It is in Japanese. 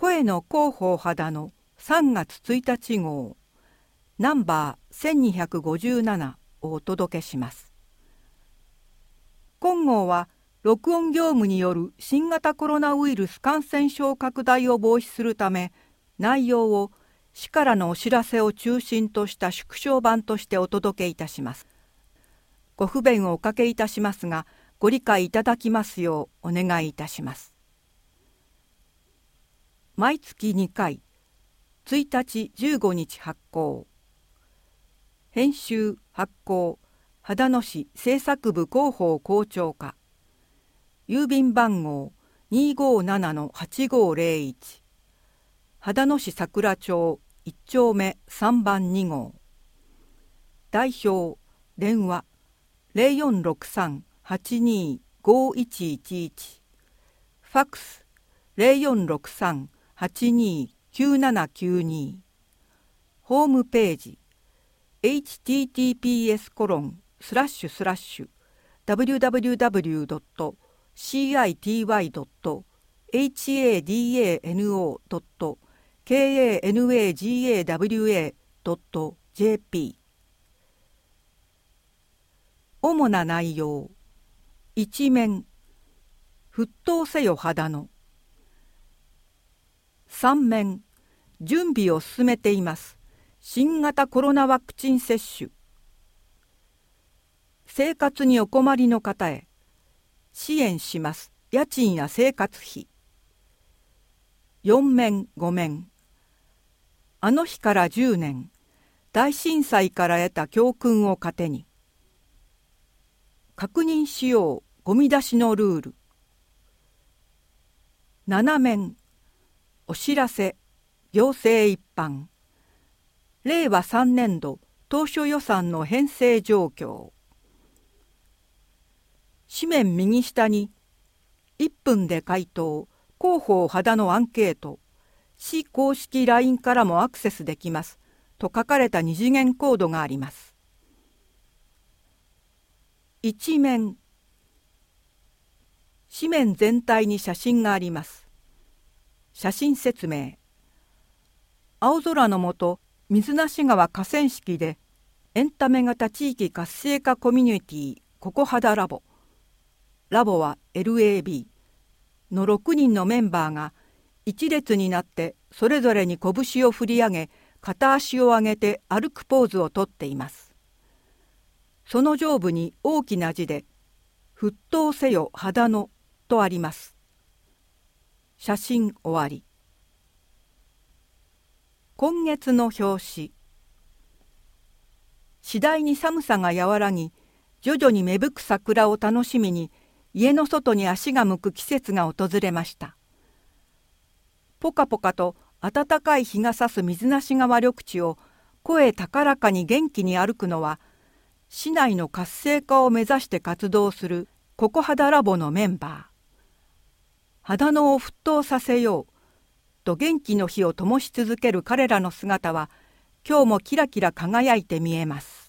声の広報肌の3月1日号ナンバー1257をお届けします。今号は録音業務による新型コロナウイルス感染症拡大を防止するため、内容を市からのお知らせを中心とした縮小版としてお届けいたします。ご不便をおかけいたしますが、ご理解いただきますようお願いいたします。毎月2回、1日15日発行。編集発行、秦野市政策部広報校長課。郵便番号 257-8501。秦野市桜町1丁目3番2号。代表、電話0463-825111。ファックス0463-829792。ホームページ https://www.city.hadano.kanagawa.jp。 主な内容。一面、沸騰せよ秦野。三面、準備を進めています。新型コロナワクチン接種。生活にお困りの方へ、支援します。家賃や生活費。四面五面、あの日から10年、大震災から得た教訓を糧に。確認しようゴミ出しのルール。7面、お知らせ、行政一般。令和3年度当初予算の編成状況。紙面右下に、1分で回答、広報秦野アンケート、市公式 LINE からもアクセスできます、と書かれた二次元コードがあります。一面、紙面全体に写真があります。写真説明。青空の下、水無川河川敷でエンタメ型地域活性化コミュニティここはだラボ。ラボは LAB の6人のメンバーが一列になってそれぞれに拳を振り上げ、片足を上げて歩くポーズをとっています。その上部に大きな字で沸騰せよ秦野とあります。写真終わり。今月の表紙。次第に寒さが和らぎ、徐々に芽吹く桜を楽しみに家の外に足が向く季節が訪れました。ポカポカと暖かい日が差す水無川緑地を声高らかに元気に歩くのは、市内の活性化を目指して活動するここはだラボのメンバー。秦野を沸騰させようと元気の火を灯し続ける彼らの姿は、今日もキラキラ輝いて見えます。